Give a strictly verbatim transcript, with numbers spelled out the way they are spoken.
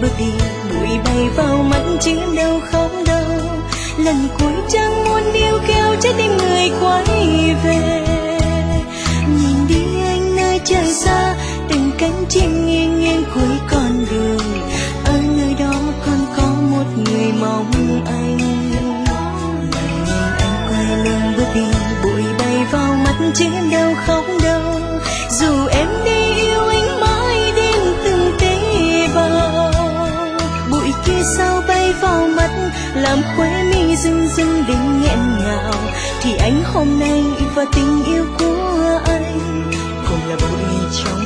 đi, bụi bay vào mắt chứ em đâu khóc đâu. Lần cuối chẳng muốn níu kéo trái tim người quay về. Nhìn đi anh nơi trời xa, từng cánh chim nghiêng nghiêng cuối con đường. Ở nơi đó còn có một người mong anh. Lần nhìn anh quay lưng bước đi, bụi bay vào mắt chứ em đâu khóc đâu. Dù em đi yêu anh mãi đến từng tế bào, bụi kia sao bay vào mắt làm khóe mi rưng rưng đến nghẹn ngào. Thì anh hôm nay và tình yêu của anh cũng là bụi trong